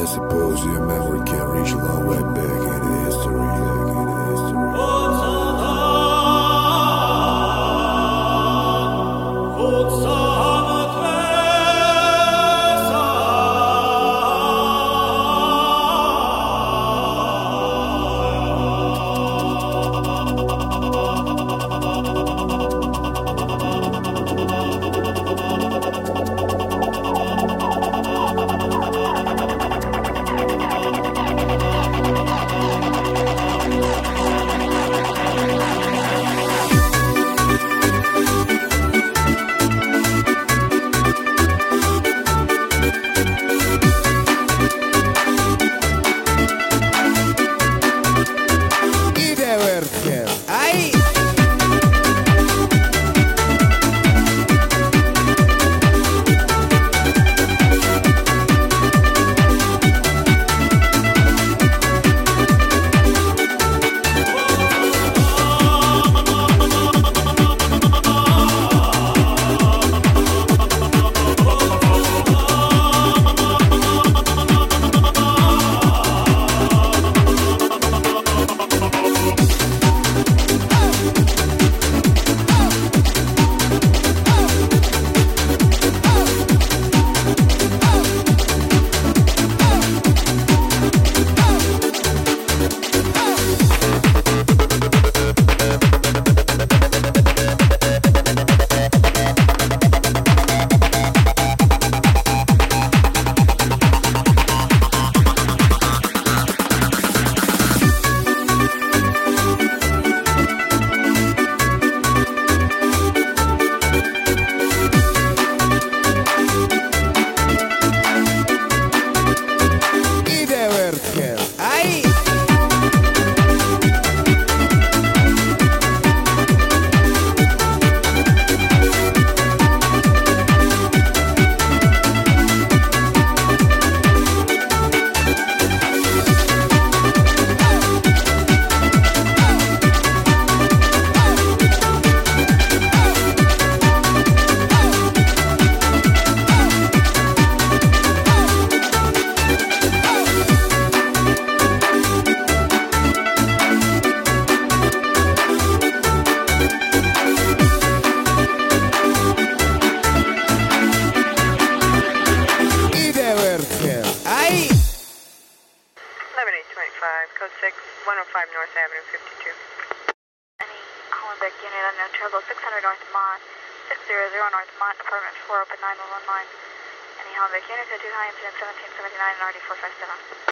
suppose your memory can't reach a long way back into history. Code 6, 105 North Avenue, 52. Any Hollenbeck unit, unknown trouble, 600 North Mont, 600 North Mont, apartment 4, open 9119. Any Hollenbeck unit, 2 high incident 1779 and RD 457.